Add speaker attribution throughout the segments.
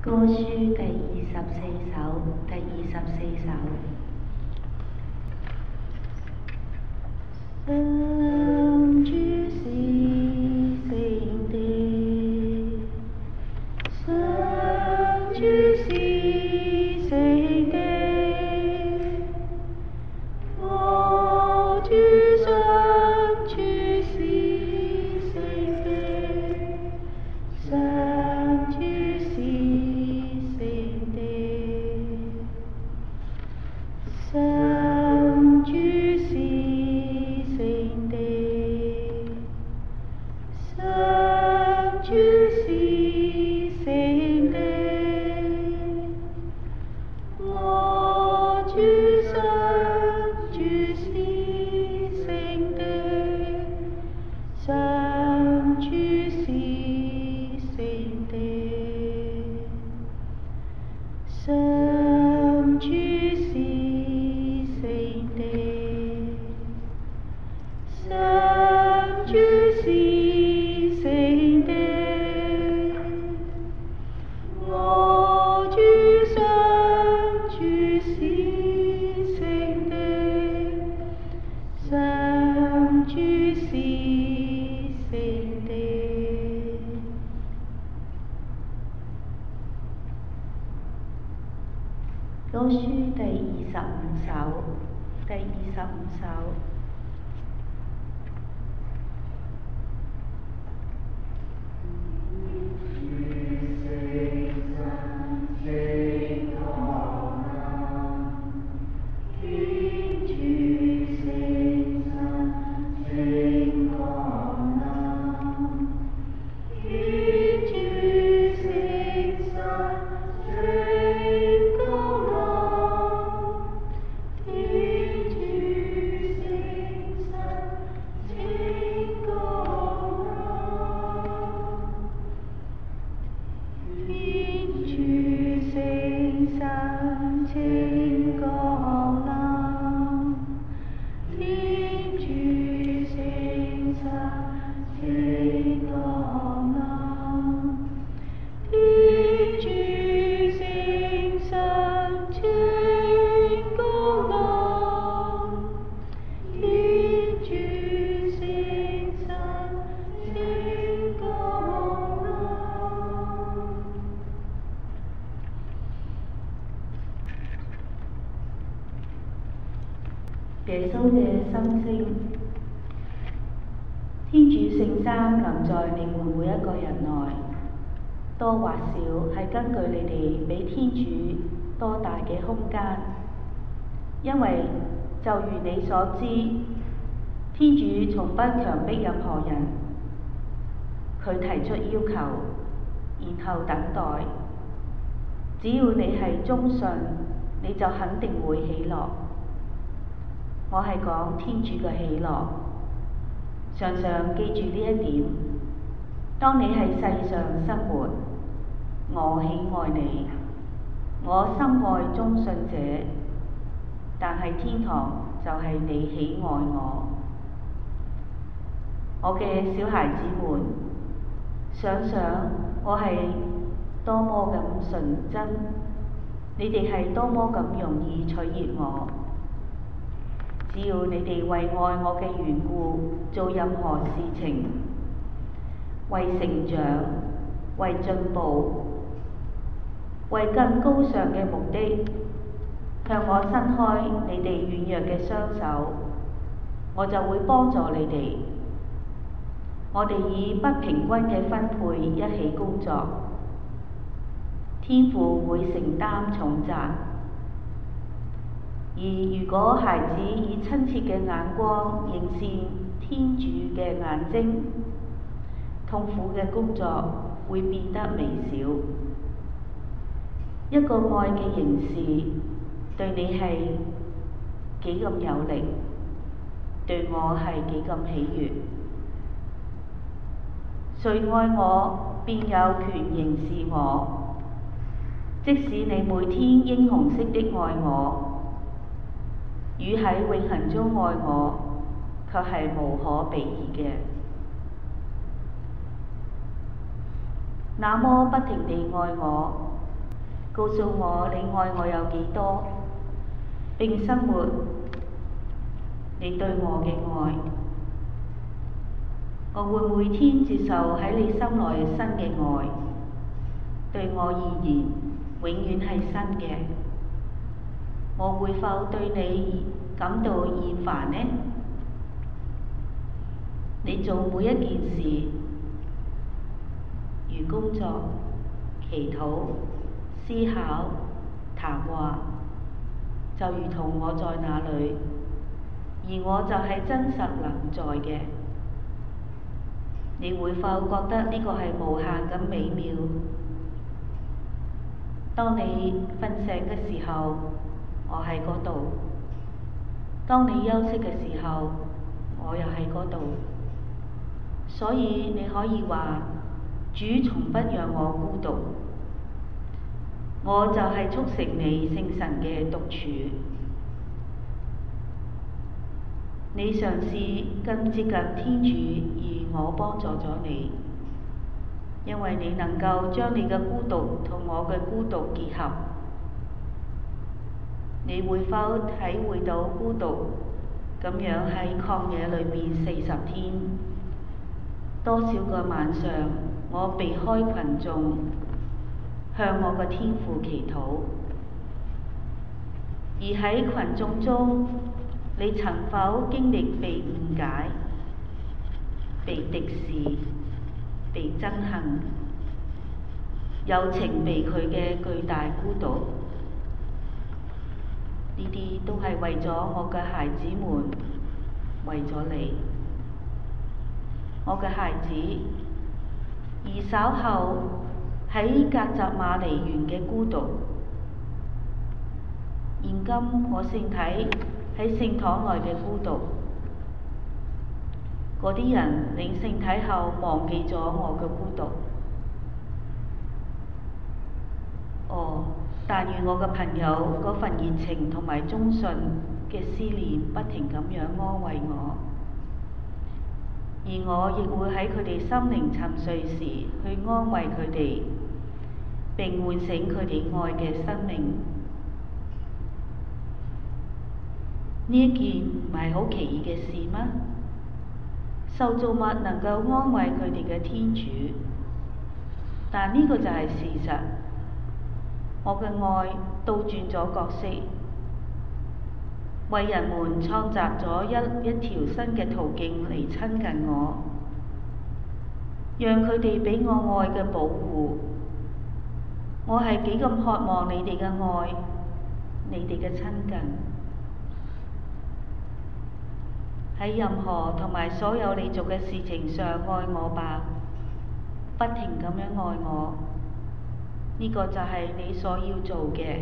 Speaker 1: 歌書第24首，第24首。上主是聖的，上主是聖的，我主上主是聖的，上主是聖的，上主是聖的，上主是聖的，我主上主是聖的，上主是聖的，上主是聖的，上主是聖的，我主上主是聖的，上主是聖的。歌書第25首，第25首。耶穌嘅心聲，天主聖三臨在你們每一個人內，多或少係根據你哋比天主多大嘅空間，因為就如你所知，天主從不強迫任何人，佢提出要求，然後等待，只要你係忠信，你就肯定會喜樂。我係講天主嘅喜樂，常常記住呢一點。當你喺世上生活，我喜愛你，我深愛忠信者，但係天堂就係你喜愛我。我嘅小孩子們，想想我係多麼咁純真，你哋係多麼咁容易取悅我。只要你哋為愛我嘅緣故做任何事情，為成長、為進步、為更高尚嘅目的，向我伸開你哋軟弱嘅雙手，我就會幫助你哋。我哋以不平均嘅分配一起工作，天父會承擔重責。而如果孩子以親切嘅眼光凝視天主嘅眼睛，痛苦嘅工作會變得微小。一個愛嘅凝視對你係幾咁有力，對我係幾咁喜悅。誰愛我，便有權凝視我。即使你每天英雄式的愛我，與喺永恆中愛我，卻係無可比擬嘅。那麼不停地愛我， 告訴我你愛我有幾多，並生活你對我嘅愛。我會每天接受喺你心內新嘅愛，對我而言永遠係新嘅。我會否對你感到厭煩呢？你做每一件事，如工作、祈禱、思考、談話，就如同我在那裡，而我就係真實臨在嘅。你會否覺得呢個係無限咁美妙？當你瞓醒嘅時候，我喺嗰度；當你休息嘅時候，我又喺嗰度。所以你可以話，主從不讓我孤獨。我就係促成你聖神嘅獨處。你嘗試更接近天主，而我幫助咗你，因為你能夠將你嘅孤獨同我嘅孤獨結合。你會否體會到孤獨咁樣喺曠野裏面40天？多少個晚上，我避開群眾，向我嘅天父祈禱。而喺群眾中，你曾否經歷被誤解、被敵視、被憎恨、友情被拒嘅巨大孤獨？呢啲都係為咗我嘅孩子們，為咗你，我嘅孩子。而稍後喺格匝馬尼園嘅孤獨，現今我聖體喺聖堂內嘅孤獨，嗰啲人領聖體後忘記咗我嘅孤獨。但願我嘅朋友嗰份熱情同埋忠信嘅思念不停咁樣安慰我，而我亦會喺佢哋心靈沉睡時去安慰佢哋，並喚醒佢哋愛嘅生命。呢一件唔係好奇異嘅事嗎？受造物能夠安慰佢哋嘅天主，但呢個就係事實。我嘅愛倒轉咗角色，為人們創造咗一條新嘅途徑嚟親近我，讓佢哋俾我愛嘅保護。我係幾咁渴望你哋嘅愛，你哋嘅親近。喺任何同埋所有你做嘅事情上愛我吧，不停咁樣愛我。呢個就係你所要做嘅。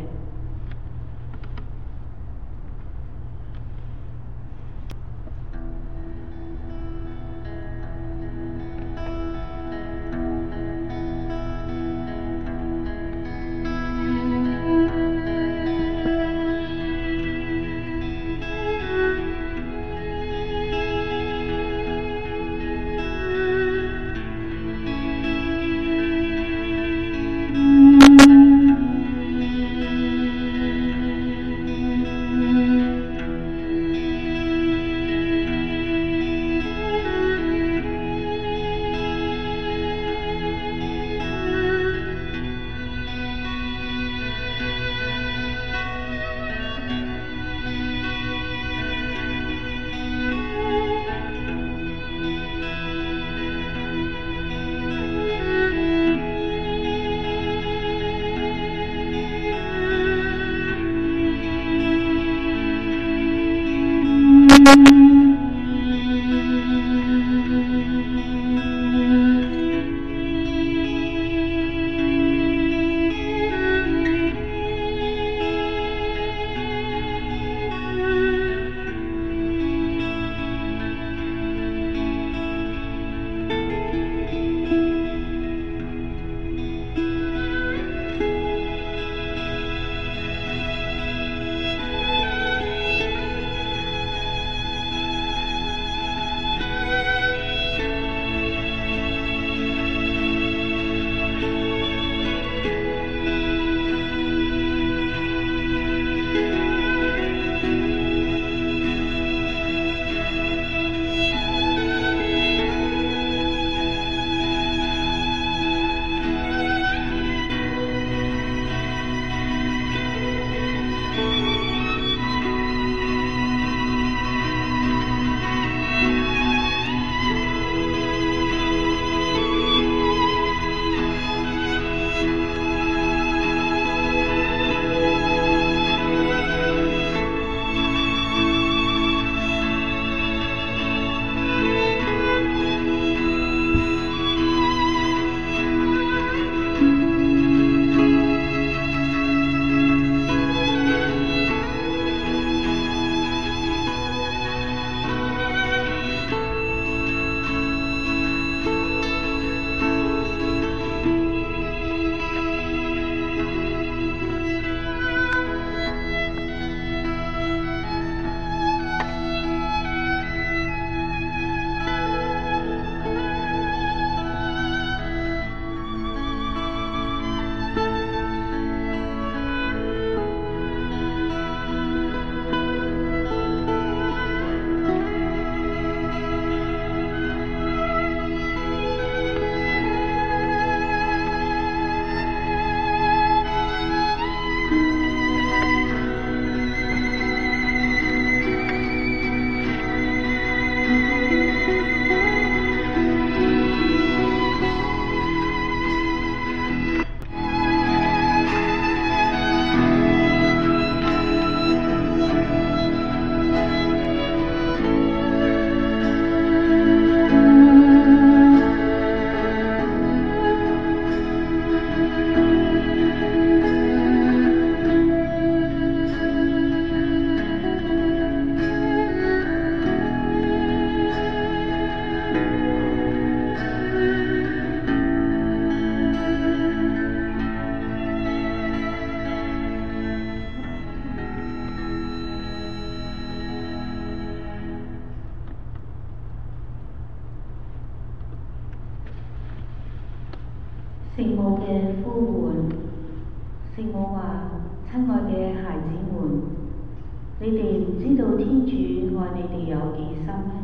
Speaker 1: 聖母嘅呼喚，聖母話：親愛嘅孩子們，你哋唔知道天主愛你哋有幾深咩？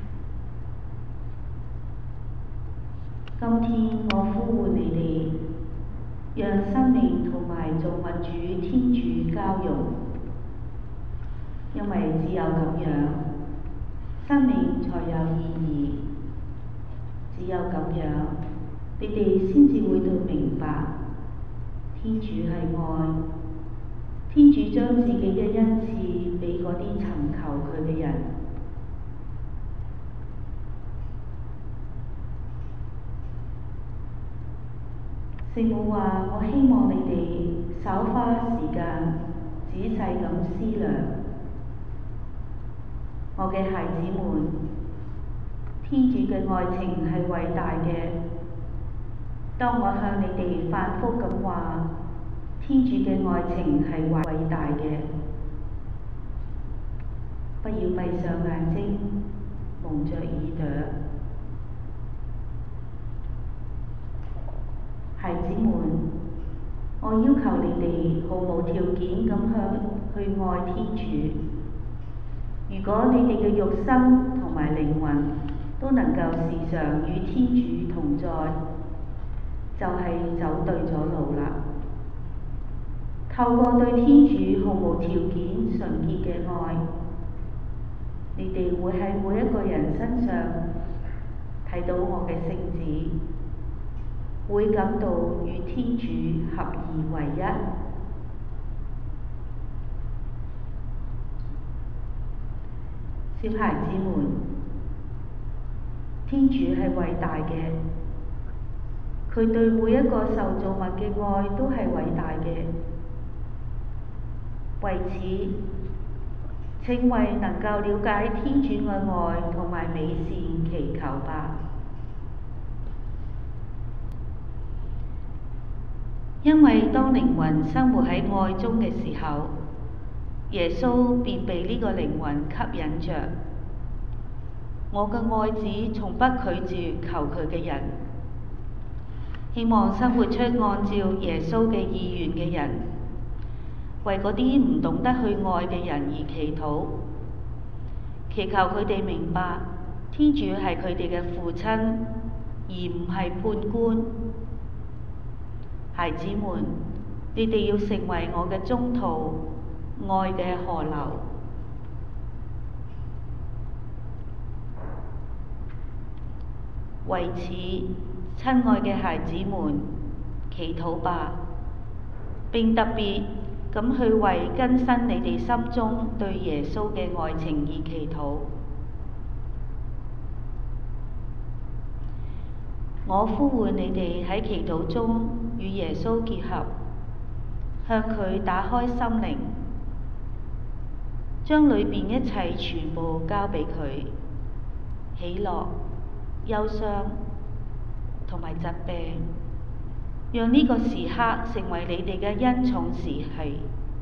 Speaker 1: 今天我呼喚你哋，讓生命同埋造物主天主交融，因為只有咁樣，生命才有意義。只有咁樣，你哋先至會到明白，天主係愛，天主將自己嘅恩賜俾嗰啲尋求佢嘅人。聖母話：我希望你哋稍花時間，仔細咁思量，我嘅孩子們，天主嘅愛情係偉大嘅。當我向你哋反覆咁話，天主嘅愛情係偉大嘅，不要閉上眼睛，蒙着耳朵。孩子們，我要求你哋毫無條件咁去愛天主。如果你哋嘅肉身同埋靈魂都能夠時常與天主同在，就係走對咗路啦。透過對天主毫無條件純潔嘅愛，你哋會喺每一個人身上睇到我嘅聖子，會感到與天主合而為一。小孩子們，天主係偉大嘅，佢對每一個受造物嘅愛都係偉大嘅。為此，請為能夠了解天主嘅愛同埋美善祈求吧。因為當靈魂生活喺愛中嘅時候，耶穌便被呢個靈魂吸引着。我嘅愛子從不拒絕求佢嘅人，希望生活出按照耶穌嘅意願嘅人，為嗰啲唔懂得去愛嘅人而祈禱，祈求佢哋明白天主係佢哋嘅父親，而唔係判官。孩子們，你哋要成為我嘅宗徒，愛嘅河流。為此，親愛嘅孩子們，祈禱吧，並特別咁去為更新你哋心中對耶穌嘅愛情而祈禱。我呼喚你哋喺祈禱中與耶穌結合，向佢打開心靈，將裏邊一切全部交俾佢，喜樂、憂傷同埋疾病，讓呢個時刻成為你哋嘅恩寵時期。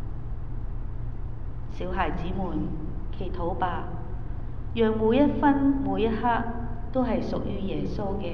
Speaker 1: 小孩子們，祈禱吧，讓每一分每一刻都係屬於耶穌嘅。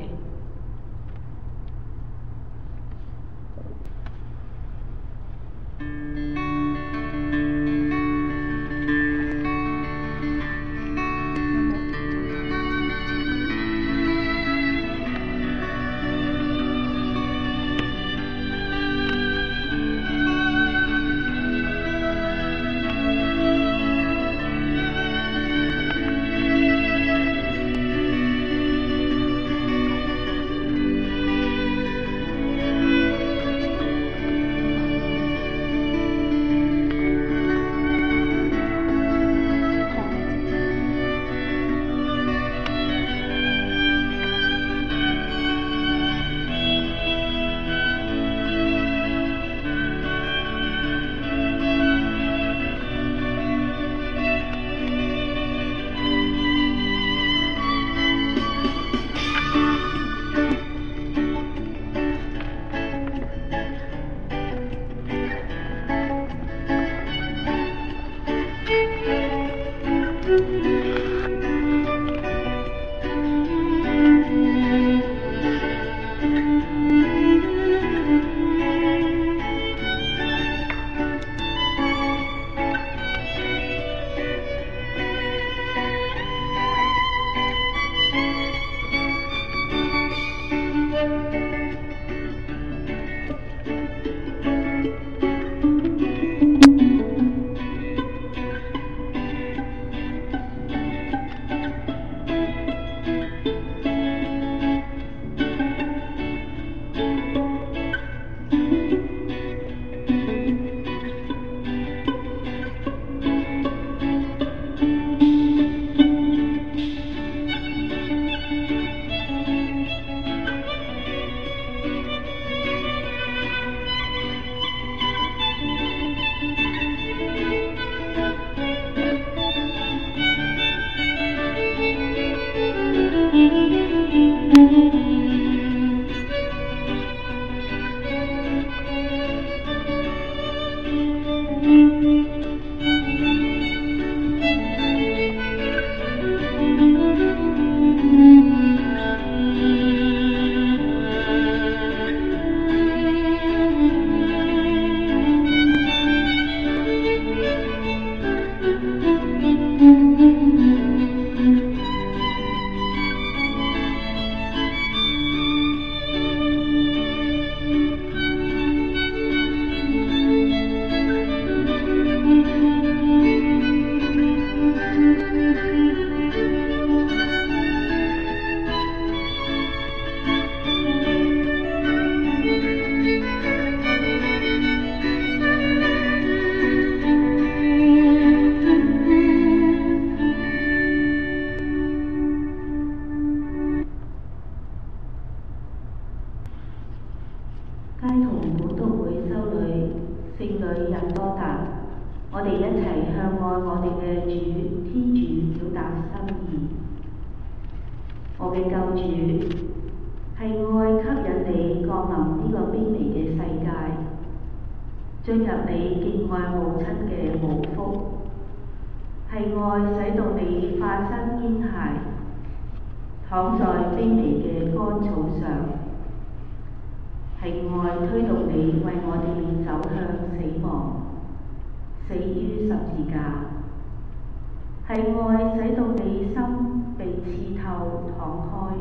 Speaker 1: 我哋一齊向愛我哋嘅主天主表達心意。我嘅救主，係愛吸引你降臨呢個卑微嘅世界，進入你敬愛母親嘅母腹，係愛使到你化身嬰孩，躺在卑微嘅乾草上，係愛推動你為我哋走向死亡，死於十字架，係愛使到你心被刺透敞開。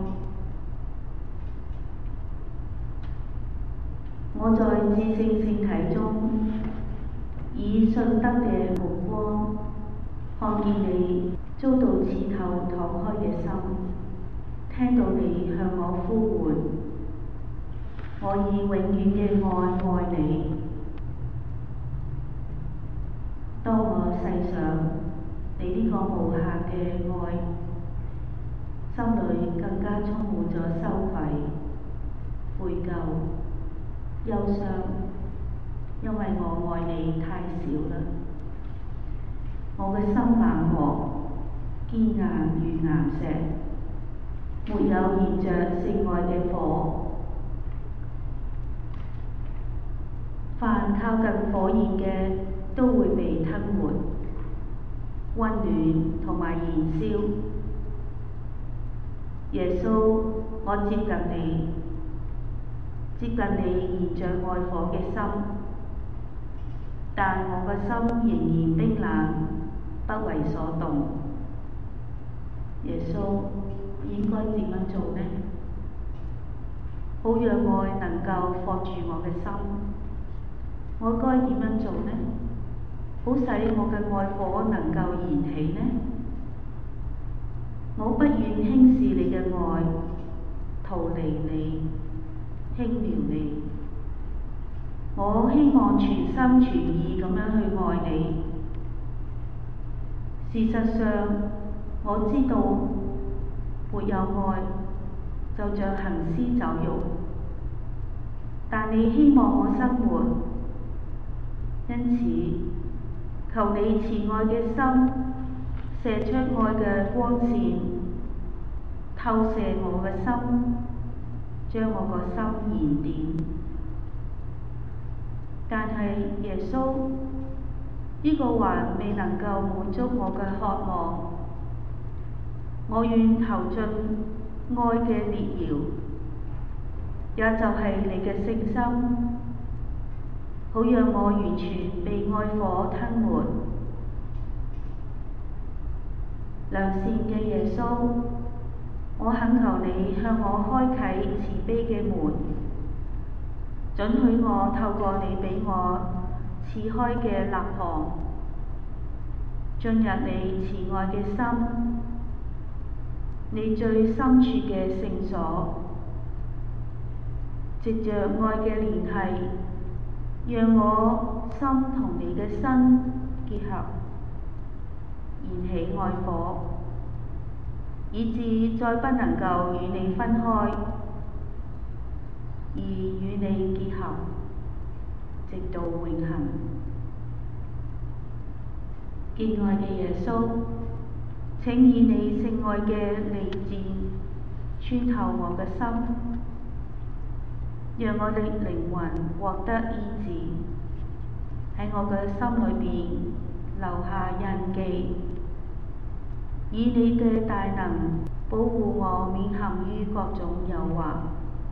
Speaker 1: 我在至聖聖體中，以信德嘅目光看見你遭到刺透敞開嘅心，聽到你向我呼喚，我以永遠嘅愛愛你。當我細想你呢個無限嘅愛，心裏更加充滿咗羞愧、悔疚、憂傷，因為我愛你太少啦。我嘅心冷漠、堅硬如岩石，沒有燃着聖愛嘅火。凡靠近火焰嘅，都會被吞沒、溫暖同埋燃燒。耶穌，我接近你，接近你燃着愛火嘅心，但我個心仍然冰冷，不為所動。耶穌，我應該點樣做呢？好讓愛能夠放住我嘅心，我該點樣做呢？好使我嘅愛火能夠燃起呢？我不願輕視你嘅愛，逃離你，輕描你。我希望全心全意咁樣去愛你。事實上，我知道沒有愛就像行屍走肉，但你希望我生活，因此求你慈愛嘅心射出愛嘅光線，透射我嘅心，將我個心燃點。但係耶穌，呢個還未能夠滿足我嘅渴望。我願投進愛嘅烈窯，也就係你嘅聖心，好讓我完全被愛火吞沒。良善嘅耶穌，我懇求你向我開啟慈悲嘅門，准許我透過你俾我賜開嘅肋旁，進入你慈愛嘅心，你最深處嘅聖所，藉着愛嘅聯繫，讓我心同你嘅身結合，燃起愛火，以致再不能夠與你分開，而與你結合，直到永恆。敬愛嘅耶穌，請以你聖愛嘅利箭穿透我嘅心，讓我的靈魂獲得醫治，喺我嘅心裏邊留下印記，以你嘅大能保護我免陷於各種誘惑。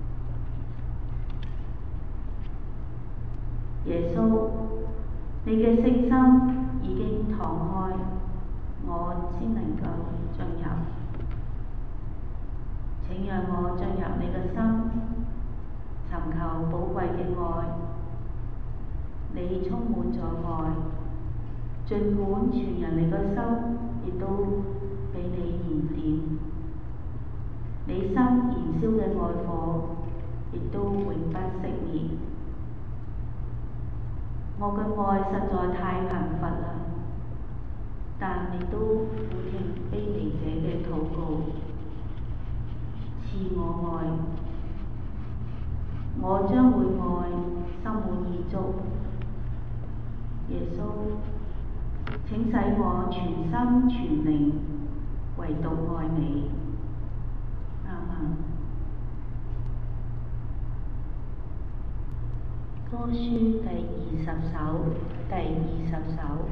Speaker 1: 耶穌，你嘅聖心已經敞開，我先能夠進入。請讓我進入你嘅心，尋求寶貴嘅愛。你充滿咗愛，儘管全人你個心亦都俾你燃點，你心燃燒嘅愛火亦都永不熄滅。我嘅愛實在太貧乏啦，但你都俯聽卑微者嘅禱告，賜我愛，我將會愛心滿意足。耶穌， 請使我全心全靈唯獨愛你。阿們。歌書第20首，第20首。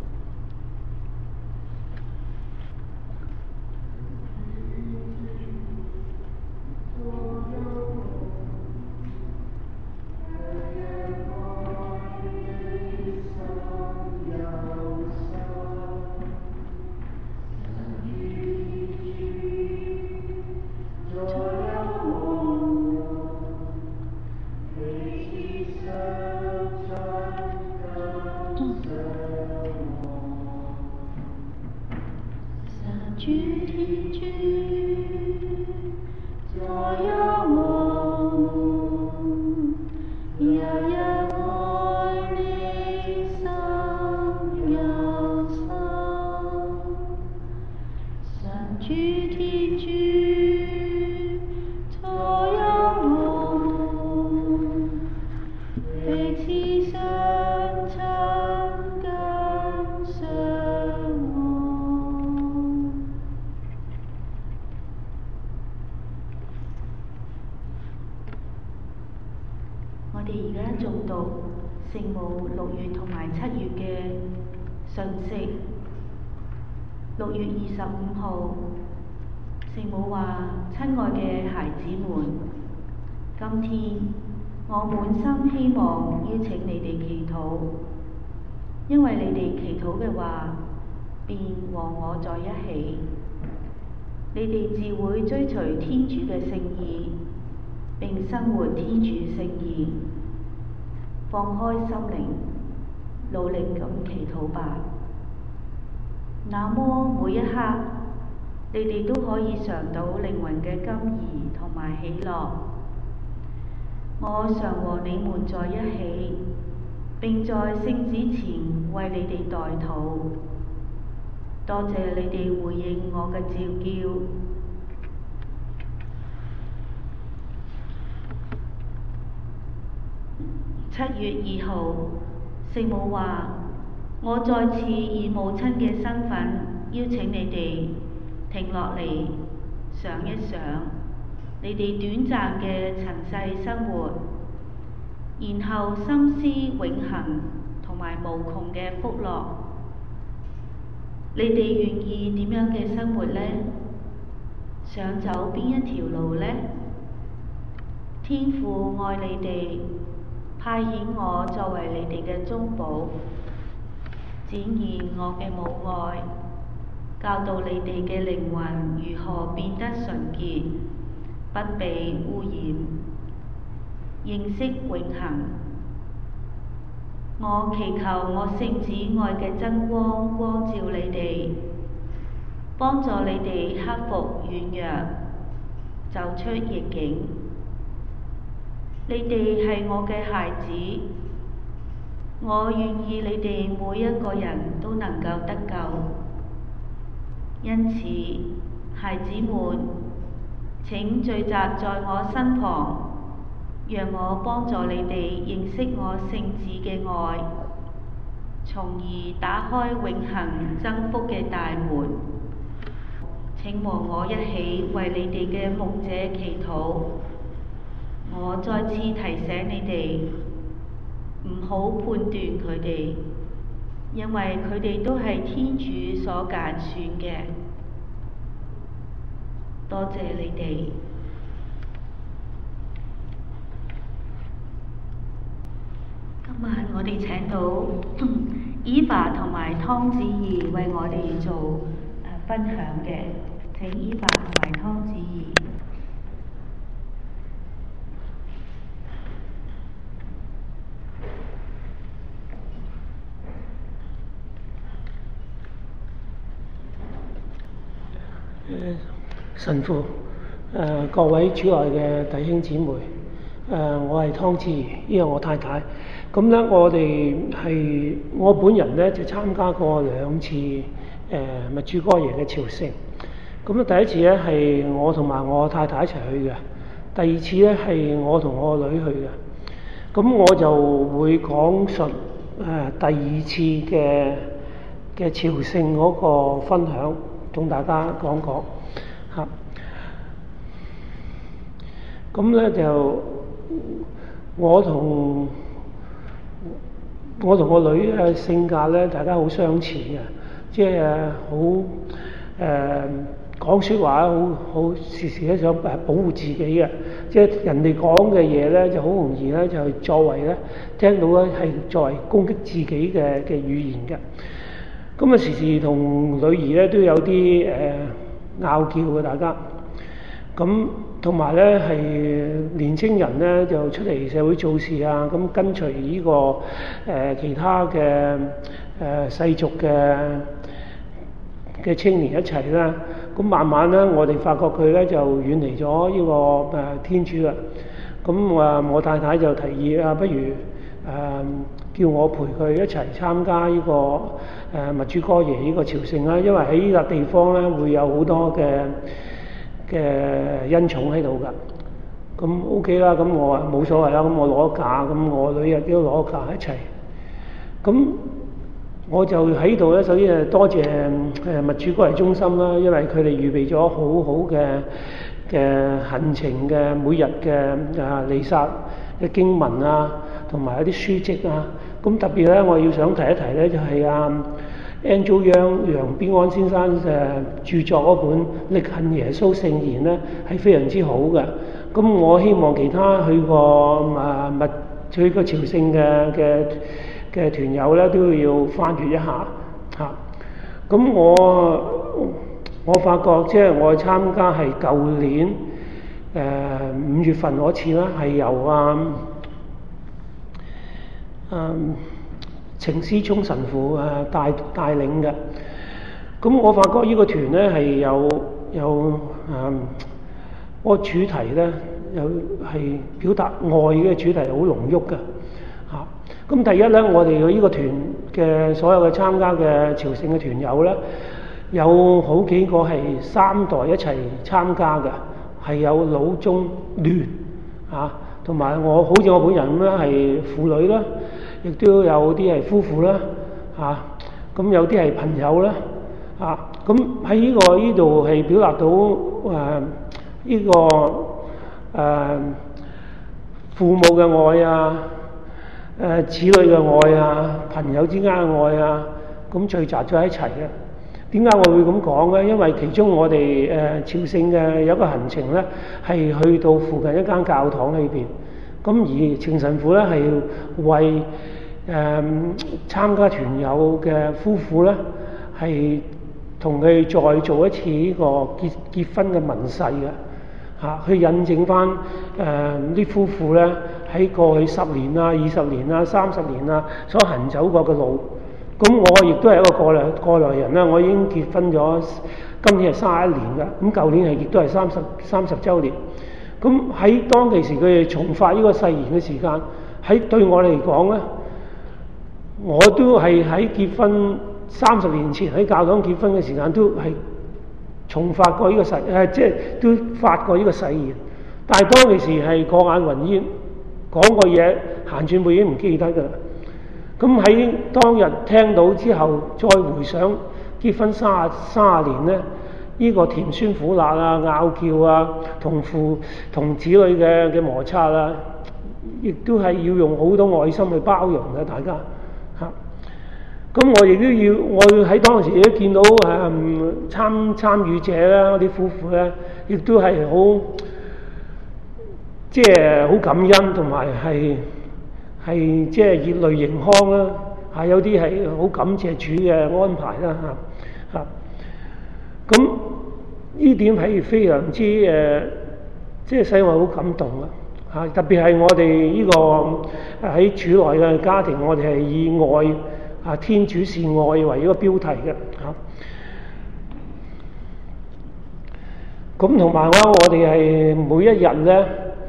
Speaker 1: 我哋而家誦讀聖母6月同埋7月嘅訊息。6月25號，聖母話：親愛嘅孩子們，今天我滿心希望邀請你哋祈禱，因為你哋祈禱嘅話，便和我在一起。你哋自會追隨天主嘅聖意，並生活天主聖意。放開心靈，努力咁祈禱吧。那麼每一刻，你哋都可以嘗到靈魂嘅甘飴同埋喜樂。我常和你們在一起，並在聖子前為你哋代禱。多謝你哋回應我嘅召叫。7月2號，聖母話：我再次以母親嘅身份邀請你哋停落嚟想一想你哋短暫嘅塵世生活，然後深思永恆同埋無窮嘅福樂。你哋願意點樣嘅生活呢？想走邊一條路呢？天父愛你哋，派遣我作為你哋嘅中保，展現我嘅母愛，教導你哋嘅靈魂如何變得純潔，不被污染，認識永恆。我祈求我聖子愛嘅真光光照你哋，幫助你哋克服軟弱，走出逆境。你哋係我嘅孩子，我願意你哋每一個人都能夠得救。因此，孩子們，請聚集在我身旁，讓我幫助你哋認識我聖子嘅愛，從而打開永恆增福嘅大門。請和我一起為你哋嘅牧者祈禱。我再次提醒你哋，唔好判斷佢哋，因為佢哋都係天主所揀選嘅。多謝你哋。今晚我哋請到Eva 同埋湯子怡為我哋做分享嘅。請Eva同埋湯子怡。
Speaker 2: 神父，各位主內嘅弟兄姊妹，我係湯子怡，呢個我太太。咁咧，我本人咧就參加過2次默主哥爺嘅朝聖。咁第一次咧係我同埋我太太一齊去嘅，第二次咧係我同我女去嘅。咁我就會講述第二次嘅朝聖嗰個分享，同大家講講嚇。咁咧就我同個女嘅性格咧，大家好相似嘅，即係好講説話好時時咧想保護自己嘅，即係人哋講嘅嘢咧就好容易咧就作為咧聽到咧係作為攻擊自己嘅語言嘅。咁啊時時同女兒咧都有啲拗撬嘅大家。咁同埋咧係年青人咧就出嚟社會做事啊，咁跟隨呢個其他嘅世俗嘅青年一齊啦。咁慢慢咧我哋發覺佢咧就遠離咗呢個天主啦。咁我太太就提議不如叫我陪佢一齊參加呢個默主哥爺呢個朝聖啦，因為喺呢個地方咧會有好多嘅恩寵喺度㗎。咁 OK 啦，咁我話冇所謂啦，咁我攞假，咁我女亦都攞假一齊。咁我就喺度咧，首先多謝默主哥爺中心啦，因為佢哋預備咗好好嘅行程嘅每日嘅彌撒嘅經文啊，同埋一啲書籍啊。咁特別咧，我要想提一提咧，就係Andrew Young 楊邊安先生著作嗰本《力行耶穌聖言》咧，係非常之好嘅。咁我希望其他去過朝聖嘅團友咧，都要翻閱一下嚇。咁我發覺即係我參加係舊年5月份嗰次啦，係由程思聰神父帶領嘅。咁我發覺呢個團咧係有個主題咧，係表達愛嘅主題，好濃郁嘅嚇。咁第一咧，我哋呢個團嘅所有嘅參加嘅朝聖嘅團友咧，有好幾個係3代一齊參加嘅，係有老中嫩嚇，同埋好似我本人咁啦，係婦女啦，亦都有啲係夫婦啦嚇，咁有啲係朋友啦嚇。咁喺呢度係表達到父母嘅愛啊，子女嘅愛啊，朋友之間嘅愛啊，咁聚集咗一齊嘅。點解我會咁講咧？因為其中我哋朝聖嘅有一個行程咧，係去到附近一間教堂裏邊。咁而程神父咧係為參加團友嘅夫婦咧，係同佢再做一次呢個結婚嘅盟誓嘅嚇，去印證翻啲夫婦咧喺過去10年啊、20年啊、30年啊所行走過嘅路。咁我亦都係一個過來人啦，我已經結婚咗，今年係31年㗎。咁舊年亦都係30週年。咁喺當其時佢哋重發呢個誓言嘅時間，對我嚟講咧，我都係喺結婚30年前喺教堂結婚嘅時間都係重發過呢個即係都發過呢個誓言。但係當其時係過眼雲煙，講過嘢閒轉背已經唔記得㗎啦。咁喺當日聽到之後，再回想結婚30年咧，呢個甜酸苦辣啊、拗撬啊、同子女嘅摩擦啊，亦都係要用好多愛心去包容嘅大家嚇。咁我亦都我喺當時都見到參與者啦，啲夫婦咧，亦都係好即係好感恩，同埋係即係熱淚盈眶啦，有啲係好感謝主嘅安排啦嚇。咁呢點係非常之即係使我好感動啦嚇。特別係我哋呢個喺主內嘅家庭，我哋係以愛天主是愛為一個標題嘅嚇。咁同埋我哋係每一日咧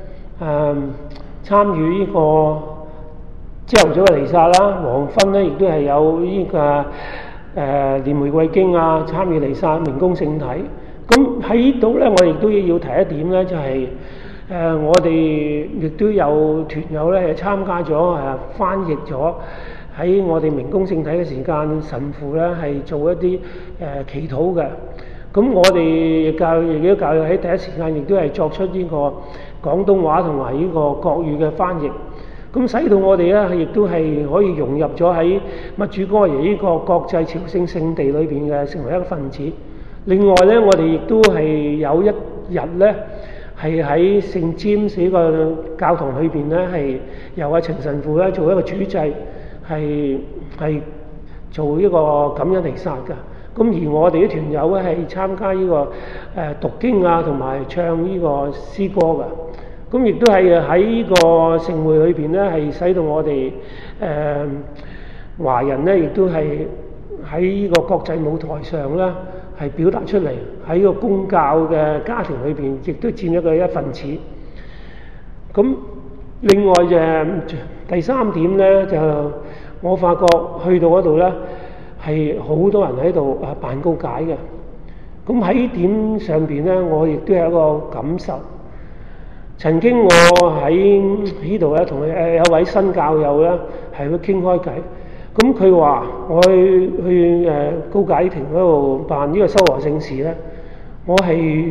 Speaker 2: 參與呢個朝頭早嘅彌撒啦，黃昏咧亦都係有呢個念玫瑰經啊，參與彌撒、明供聖體。咁喺呢度咧，我亦都要提一點咧，就係我哋亦都有團友咧係參加咗翻譯咗喺我哋明供聖體嘅時間，神父咧係做一啲祈禱嘅。咁我哋亦都教育喺第一時間亦都係作出呢個廣東話同埋呢個國語嘅翻譯。咁使到我哋咧亦都係可以融入咗喺默主哥耶呢個國際朝聖聖地裏邊嘅，成為一個分子。另外咧，我哋亦都係有一日咧係喺聖詹士個教堂裏邊咧係由阿陳神父咧做一個主祭，係做一個感恩彌撒㗎。咁而我哋啲團友咧係參加呢個讀經啊，同埋唱呢個詩歌㗎。咁亦都係喺呢個盛會裏邊咧，係使到我哋華人咧，亦都係喺呢個國際舞台上咧，係表達出嚟喺個公教嘅家庭裏邊，亦都佔一份子。咁另外第三點咧，就我發覺去到嗰度咧，係好多人喺度辦告解嘅。咁喺呢點上邊咧，我亦都有一個感受。曾經我喺呢度咧，同有位新教友咧係會傾開偈。咁佢話：我去告解亭嗰度辦呢個修和聖事咧，我係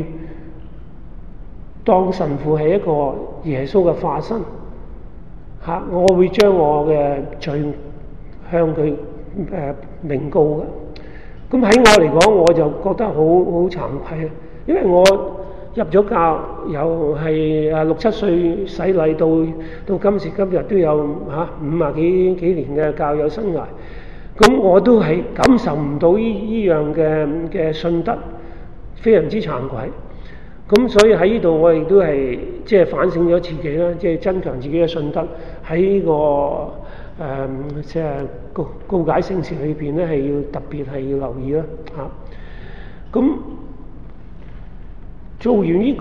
Speaker 2: 當神父係一個耶穌嘅化身嚇，我會將我嘅罪向佢明告嘅。咁喺我嚟講，我就覺得好慚愧啊，因為我入咗教又係6、7歲洗禮到今時今日都有50幾年嘅教友生涯，咁我都係感受唔到呢樣嘅信德，非常之慚愧。咁所以喺呢度我亦都係即係反省咗自己啦，即係增強自己嘅信德喺呢個即係告解聖事裏邊咧，係要特別係要留意啦嚇。咁做完呢個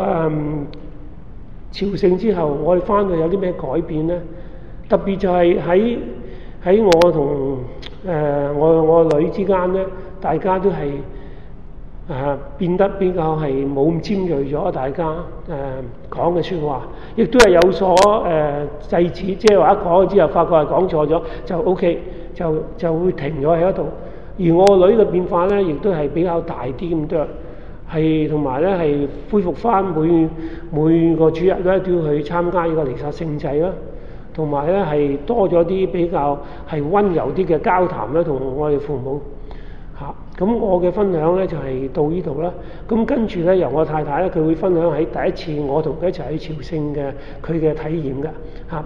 Speaker 2: 朝聖之後，我哋翻去有啲咩改變咧？特別就係喺我同我女之間咧，大家都係變得比較係冇咁尖鋭咗，大家講嘅説話，亦都係有所制止，即係話一講之後發覺係講錯咗，就 OK 就會停咗喺度。而我女嘅變化咧，亦都係比較大啲咁多。係同埋咧係恢復翻每個主日咧都要去參加呢個彌撒聖祭啦，同埋咧係多咗啲比較係温柔啲嘅交談咧，同我哋父母嚇。咁我嘅分享咧就係到呢度啦。咁跟住咧由我太太咧，佢會分享喺第一次我同佢一齊去朝聖嘅佢嘅體驗㗎嚇。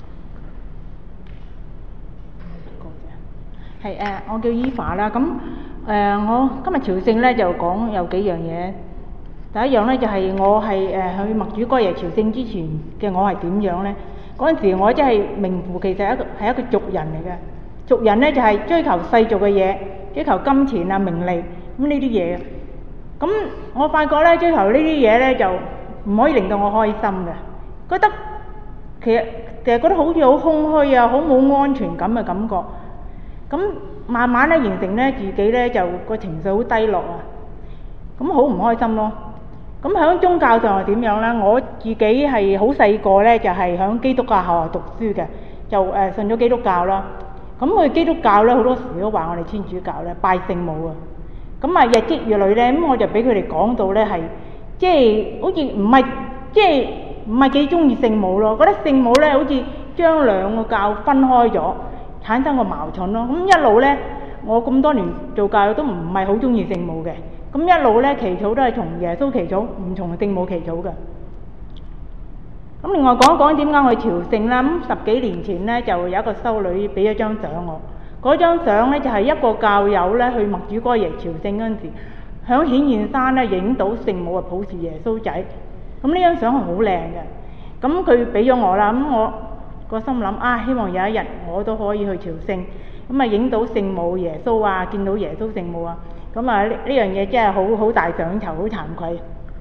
Speaker 3: 係我叫伊凡啦。咁我今日朝聖咧就講有幾樣嘢。第一樣咧就係我係去默主哥耶朝聖之前嘅我係點樣咧？嗰陣時我真係名副其實係一個俗人嚟嘅。俗人咧就係追求世俗嘅嘢，追求金錢啊、名利咁呢啲嘢。咁我發覺咧追求呢啲嘢咧就唔可以令到我開心嘅，覺得其實覺得好似好空虛啊，好冇安全感嘅感覺。咁慢慢咧形成咧自己咧就個情緒好低落啊，咁好唔開心咯。咁喺宗教上係點樣咧？我自己係好細個咧就係喺基督教學校讀書嘅，就信咗基督教啦。咁佢基督教咧好多時都話我哋天主教咧拜聖母啊。咁啊日積月累咧，咁我就俾佢哋講到咧係即係好似唔係幾中意聖母咯，覺得聖母咧好似將兩個教分開咗，產生個矛盾咯。咁一路咧，我咁多年做教育都唔係好中意聖母嘅。咁一路咧祈禱都係從耶穌祈禱，唔從聖母祈禱嘅。咁另外講一講點解我去朝聖啦。咁10幾年前咧就有一個修女俾咗張相我，嗰張相咧就係一個教友咧去默主哥耶朝聖嗰陣時，響顯現山咧影到聖母啊抱住耶穌仔。咁呢張相係好靚嘅。咁佢俾咗我啦。咁我個心諗希望有一日我都可以去朝聖，咁啊影到聖母耶穌啊，見到耶穌聖母啊。咁啊呢樣嘢真係好大獎酬，好慚愧。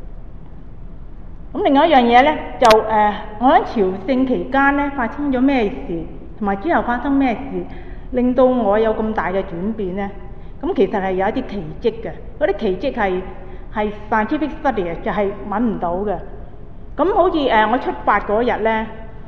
Speaker 3: 咁另外一樣嘢咧，就我喺朝聖期間咧發生咗咩事，同埋之後發生咩事，令到我有咁大嘅轉變咧？咁其實係有一啲奇蹟嘅，嗰啲奇蹟係 scientific study 就係揾唔到嘅。 咁好似我出發嗰日咧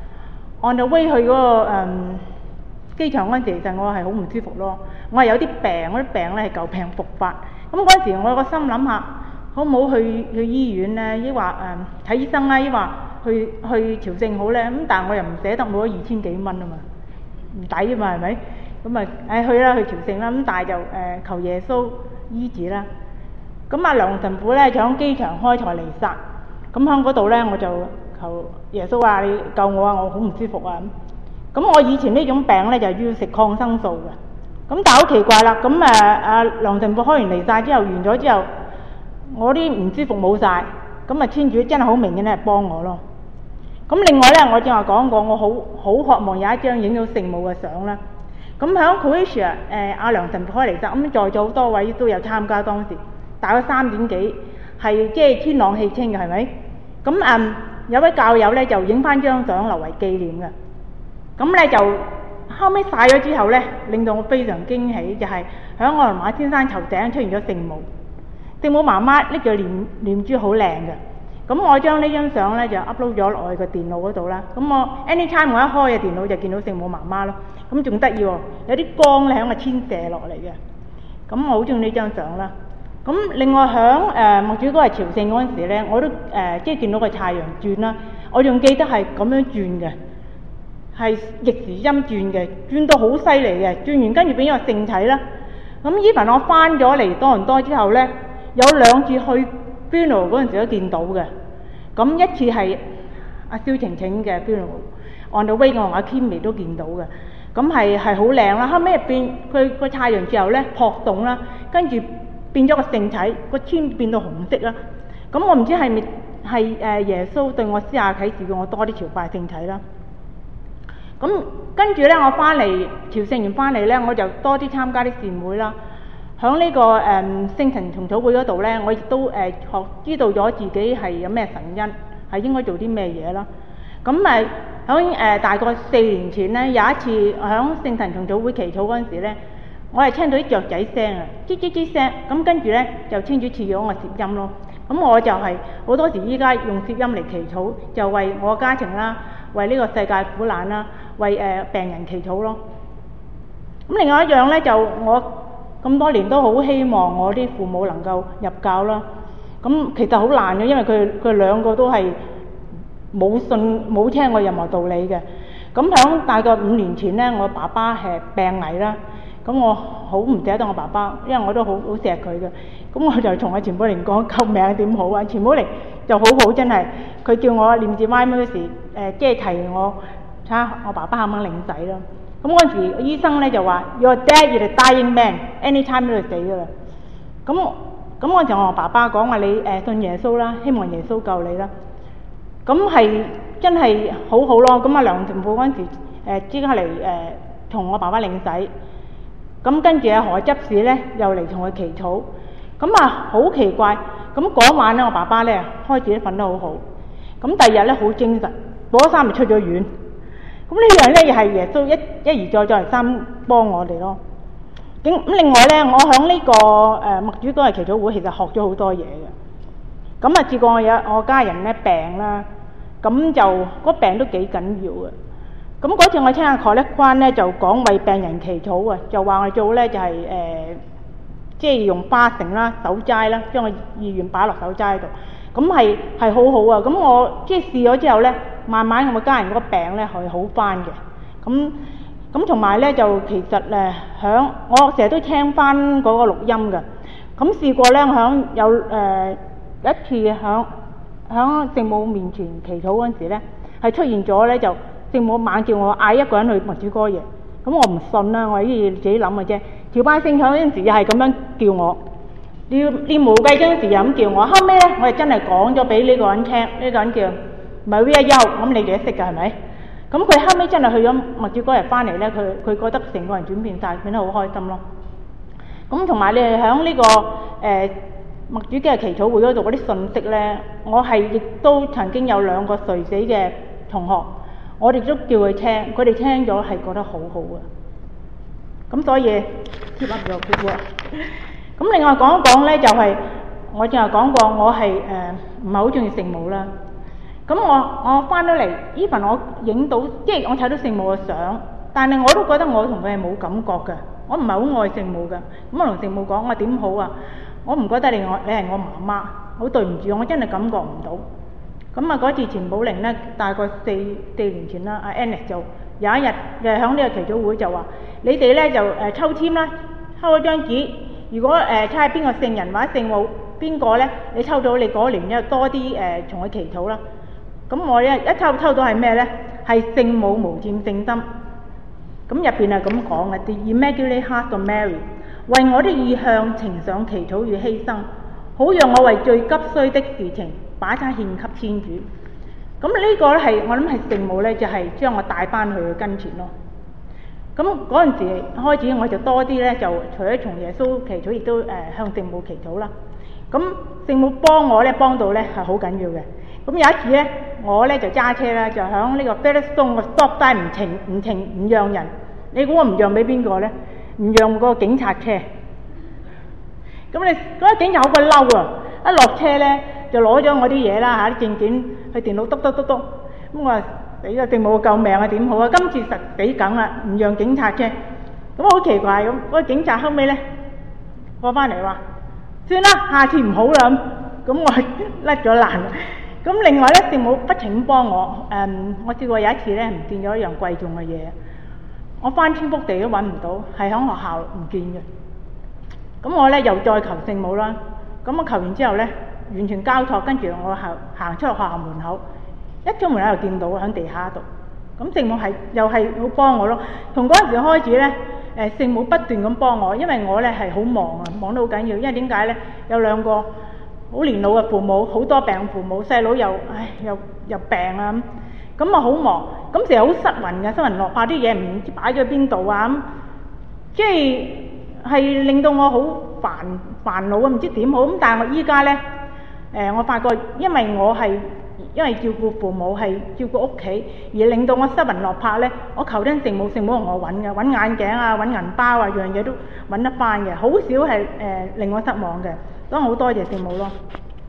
Speaker 3: ，on the way 去嗰個機場嗰陣時，其實我係好唔舒服咯。我係有啲病，嗰啲病咧係舊病復發。咁嗰陣時我個心諗下，好唔好去醫院咧？抑或睇醫生啦，抑或去朝聖好咧？咁但係我又唔捨得冇咗2000幾蚊啊嘛，唔抵啊嘛，係咪？咁啊去啦，去朝聖啦。咁但係就求耶穌醫治啦。咁阿梁神父咧就喺機場開台彌撒，咁喺嗰度咧我就求耶穌話你救我啊！我好唔舒服啊！咁我以前呢種病咧就要食抗生素嘅，咁但係好奇怪啦！咁阿梁神父開完彌撒之後完咗之後，我啲唔舒服冇晒，咁啊天主真係好明顯咧係幫我咯。咁另外咧我正話講過，我好渴望有一張影到聖母嘅相啦。咁喺 Croatia 阿梁神父開彌撒，咁在座好多位都有參加當時。大概3點幾，係即係天朗氣清嘅，係咪？咁有位教友咧就影翻張相留為紀念嘅。咁咧就後尾曬咗之後咧，令到我非常驚喜，就係喺我同馬先生頭頂出現咗聖母。聖母媽媽拎住念珠好靚嘅。咁我將呢張相咧就 upload 咗落去個電腦嗰度啦。咁我 anytime 我一開嘅電腦就見到聖母媽媽咯。咁仲得意喎，有啲光咧喺個天射落嚟嘅。咁我好中意呢張相啦。咁另外響默主哥係朝聖嗰陣時咧，我都即係見到個太陽轉啦，我仲記得係咁樣轉嘅，係逆時針轉嘅，轉到好犀利嘅，轉完跟住變咗個聖體啦。咁even我翻咗嚟多倫多之後咧，有2次去 funeral 嗰陣時都見到嘅。咁一次係阿蕭晴晴嘅 funeral，on the way 我同阿 Kimmy 都見到嘅。咁係好靚啦，後尾變佢個太陽之後咧撲動啦，跟住變咗個聖體，個天變到紅色啦。咁我唔知係咪係耶穌對我施下啟示，叫我多啲朝拜聖體啦。咁跟住咧，我翻嚟朝聖完翻嚟咧，我就多啲參加啲善會啦。喺呢個聖神重組會嗰度咧，我亦都知道咗自己係有咩神恩，係應該做啲咩嘢啦。咁喺大概4年前咧，有一次喺聖神重組會祈禱嗰陣時咧，我係聽到啲雀仔聲啊，吱吱吱聲，咁跟住咧就天主賜咗我攝音咯。咁我就係好多時依家用攝音嚟祈禱，就為我家庭啦，為呢個世界苦難啦，為病人祈禱咯。咁另外一樣咧，就我咁多年都好希望我啲父母能夠入教啦。咁其實好難嘅，因為佢兩個都係冇聽過任何道理嘅。咁響大概5年前咧，我爸爸係病危啦。咁我好唔捨得我爸爸，因為我都好錫佢嘅。咁我就同阿錢寶玲講救命點好啊？錢寶玲就好好，真係佢叫我念字歪嗰時，即係提我睇下我爸爸肯唔肯領洗啦。咁嗰陣時醫生咧就話 Your dad is a dying man，anytime 都要死㗎啦。咁我就同我爸爸講話你信耶穌啦，希望耶穌救你啦。咁係真係好好咯。咁阿梁神父嗰陣時即刻嚟同我爸爸領洗。咁跟住阿何執事咧又嚟同佢祈禱，咁好奇怪，咁嗰晚咧我爸爸咧開始瞓得好好，咁第二日咧好精神，過咗3日出咗院，咁呢樣咧又係耶穌一而再三幫我哋咯。咁另外咧，我響呢個默主哥嘅祈禱會其實學咗好多嘢嘅，咁試過我家人咧病啦，咁就嗰病都幾緊要嘅。咁嗰次我聽阿 Colette 關咧就講為病人祈禱啊，就話我做咧就係即係用花繩啦、手齋啦，將個意願擺落手齋度，咁係好好啊。咁我即係試咗之後咧，慢慢我家人嗰個病咧係好翻嘅。咁同埋咧就其實響我成日都聽翻嗰個錄音㗎。咁試過咧響有一次響聖母面前祈禱嗰陣時咧，係出現咗咧就。聖母猛叫我嗌一個人去默主哥爺，咁我唔信啦，我係自己諗嘅啫。朝拜聖堂嗰陣時又係咁樣叫我，念無計嗰陣時又咁叫我。後尾咧我係真係講咗俾呢個人聽，呢個人叫 Maria Yo， 咁你哋都識㗎係咪？咁佢後尾真係去咗默主哥爺翻嚟咧，佢覺得成個人轉變晒，變得好開心咯。咁同埋你係響呢個默主嘅祈禱會嗰度嗰啲信息咧，我係亦都曾經有2個垂死嘅同學。我哋都叫佢聽，佢哋聽咗係覺得好好啊。咁所以 keep up your good work。咁另外講一講咧，就係我正話講過，我係唔係好中意聖母啦。 咁我翻到嚟，even我影到，即係我睇到聖母嘅相，但係我都覺得我同佢係冇感覺嘅，我唔係好愛聖母嘅。咁我同聖母講：我點好啊？我唔覺得你係我媽媽，好對唔住，我真係感覺唔到。咁啊嗰次錢寶玲咧，大概四年前啦，阿 Annie 就有一日喺呢個祈禱會就話：你哋咧就抽籤啦，抽咗張紙，如果睇下邊個聖人或者聖母邊個咧，你抽到你嗰年咧多啲同佢祈禱啦。咁我一抽到係咩咧？係聖母無佔聖心。咁入邊係咁講嘅，The Immaculate Heart of Mary， 為我的意向呈上祈禱與犧牲，好讓我為最急需的事情把它獻給天主。咁呢個咧係我諗係聖母咧，就係將我帶翻去佢跟前咯。咁嗰陣時開始我就多啲咧，就除咗從耶穌祈禱，亦都向聖母祈禱啦。咁聖母幫我咧，幫到咧係好緊要嘅。咁有一次咧，我咧就揸車啦，就響呢個 Featherstone 個 stop 帶唔讓人。你估我唔讓俾邊個咧？唔讓個警察車。咁你嗰個警察好鬼嬲啊！一落車咧就攞咗我啲嘢啦嚇，啲證件去電腦篤。咁我話死啦，聖母救命啊，點好啊？今次實死梗啦，唔讓警察車。咁好奇怪咁，嗰個警察後尾咧過翻嚟話：算啦，下次唔好啦咁。我甩咗爛。咁另外咧，聖母不停幫我。我試過有一次咧，唔見咗一樣貴重嘅嘢，我翻天覆地都揾唔到，係喺學校唔見嘅。咁我咧又再求聖母啦。咁我求完之後咧，完全交託，跟住我行出學校門口，一出門口就見到喺地下度。咁聖母又係好幫我咯。從嗰陣時開始咧，聖母不斷咁幫我，因為我咧係好忙啊，忙得好緊要。因為點解咧？有兩個好年老嘅父母，好多病父母，細佬又病啊咁啊好忙，咁成日好失魂嘅，失魂落魄，啲嘢唔知擺咗邊度啊咁，即係令到我好煩惱啊，唔知點好咁。但係我依家咧，我發覺因為照顧父母係照顧屋企，而令到我失魂落魄咧，我求緊聖母同我揾嘅，揾眼鏡啊，揾銀包啊，樣嘢都揾得翻嘅，好少係令我失望嘅。都好多謝聖母咯。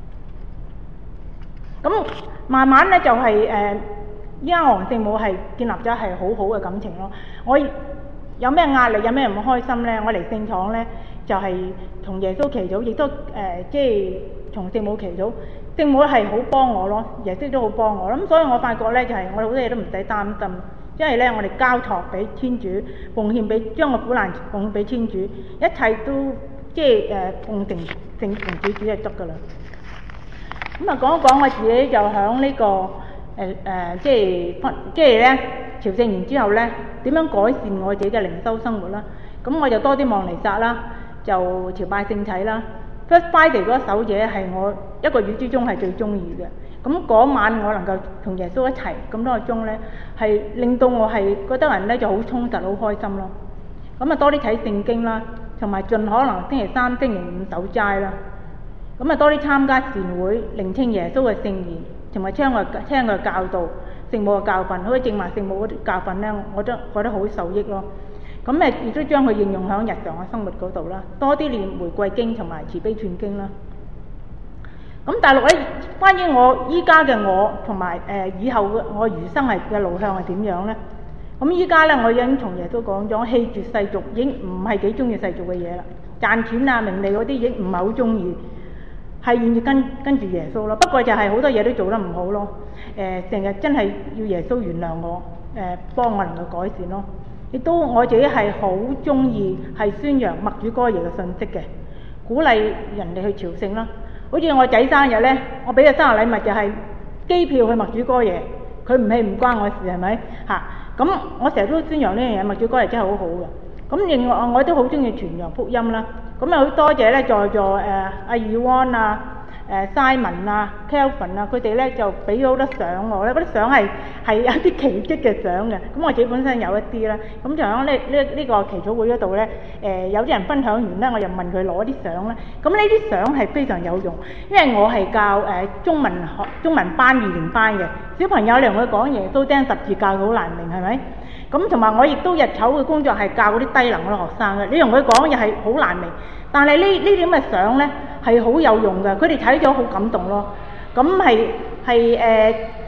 Speaker 3: 咁慢慢咧就係依家我同聖母係建立咗係好好嘅感情咯。我有咩壓力，有咩唔開心咧，我嚟聖堂咧就係同耶穌祈禱，亦都即係同聖母祈禱。聖母係好幫我咯，耶穌都好幫我。咁所以我發覺咧就係我哋好多嘢都唔使擔心，因為咧我哋交託俾天主，奉獻俾將個苦難奉獻俾天主，一切都即係奉承聖主就得㗎啦。咁啊講一講我自己就響呢個即係咧朝聖完之後咧，點樣改善我自己嘅靈修生活啦？咁我就多啲望彌撒啦，就朝拜聖體啦。First Friday 嗰首嘢係我一個月之中係最中意嘅。咁嗰晚我能夠同耶穌一齊咁多個鐘咧，係令到我係覺得人咧就好充實、好開心咯。咁啊多啲睇聖經啦，同埋盡可能星期三、星期五守齋啦。咁啊多啲參加善會，聆聽耶穌嘅聖言，同埋聽佢嘅教導、聖母嘅教訓，好似正話聖母嗰啲教訓咧，我都覺得好受益咯。咁亦都將佢應用喺日常嘅生活嗰度啦，多啲念玫瑰經同埋慈悲串經啦。咁大陸咧，關於我依家嘅我同埋以後我餘生嘅路向係點樣咧？咁依家咧，我已經同耶穌講咗，棄絕世俗，已經唔係幾中意世俗嘅嘢啦，賺錢啊、名利嗰啲已經唔係好中意，係願意跟住耶穌咯。不過就係好多嘢都做得唔好咯，成日真係要耶穌原諒我，幫我能夠改善咯。亦都我自己係好中意係宣揚默主哥爺嘅信息嘅，鼓勵人哋去朝聖啦。好似我仔生日咧，我俾嘅生日禮物就係機票去默主哥爺，佢唔去唔關我事係咪嚇？咁我成日都宣揚呢樣嘢，默主哥爺真係好好嘅。咁另外我都好中意傳揚福音啦。咁啊好多謝咧在座阿爾灣啊、Simon 啊、Kelvin 啊，佢哋咧就俾咗好多相我咧，嗰啲相係有啲奇蹟嘅相嘅。咁我自己本身有一啲啦，咁就喺呢個祈禱會嗰度咧，有啲人分享完咧，我又問佢攞啲相咧。咁呢啲相係非常有用，因為我係教中文班2年班嘅小朋友，你同佢講耶穌釘十字架好難明係咪？咁同埋我亦都日頭嘅工作係教嗰啲低能嘅學生嘅，你同佢講又係好難明，但係呢啲咁嘅相咧係好有用嘅，佢哋睇咗好感動咯。咁佢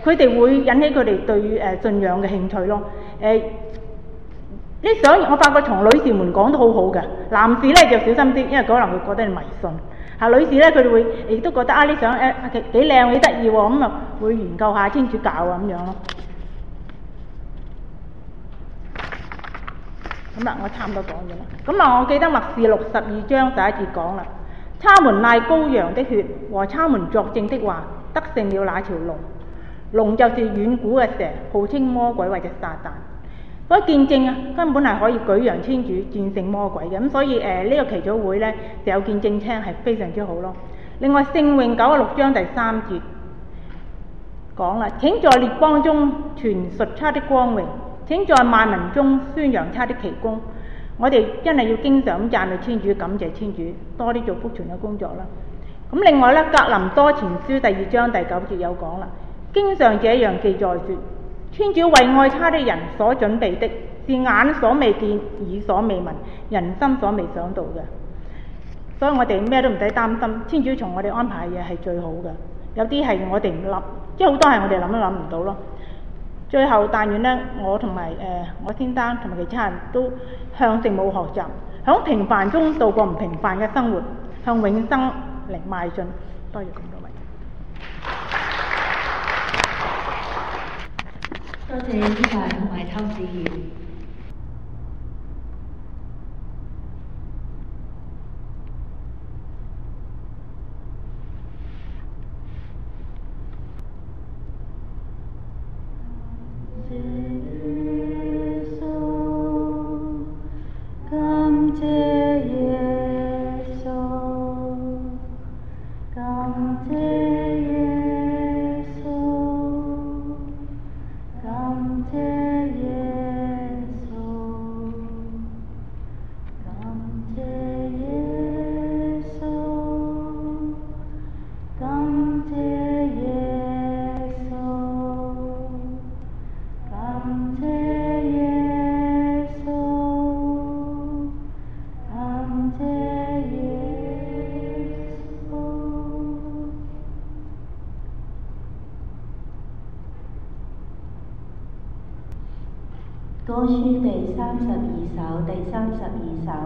Speaker 3: 佢哋會引起佢哋對信仰嘅興趣咯。啲相我發覺同女士們講都好好嘅，男士咧就小心啲，因為可能會覺得你迷信。女士咧佢哋會亦都覺得啲相幾靚幾得意喎，咁啊會研究下天主教啊咁樣咯。咁啦，我差唔多講咗啦。咁啊，我記得默示錄12章第1節講啦，他們賴羔羊的血和他們作證的話，得勝了那條龍。龍就是遠古嘅蛇，號稱魔鬼或者撒旦。所以見證根本係可以舉揚天主戰勝魔鬼嘅。咁所以呢個祈禱會呢，就有見證聽係非常之好咯。另外聖詠96章第3節講啦，請在列邦中傳述他的光榮，請在萬民中宣揚他的奇功。我哋真係要經常咁讚美天主，感謝天主，多啲做福傳嘅工作啦。咁另外呢，格林多前書第2章第9節有講啦，經上這樣記載說，天主為愛他的人所準備的，是眼所未見、耳所未聞、人心所未想到嘅。所以我哋咩都唔使擔心，天主從我哋安排嘅嘢係最好嘅。有啲係我哋唔諗，即係好多係我哋諗都諗唔到咯。最後但願呢，我同埋我先生同埋其他人都向聖母學習，響平凡中度過唔平凡嘅生活，向永生嚟邁進。多謝咁多位。
Speaker 1: 多謝依排同埋秋子怡。歌書第32首，第32首。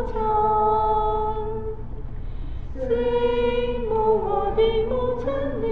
Speaker 4: 聖母，我的母親。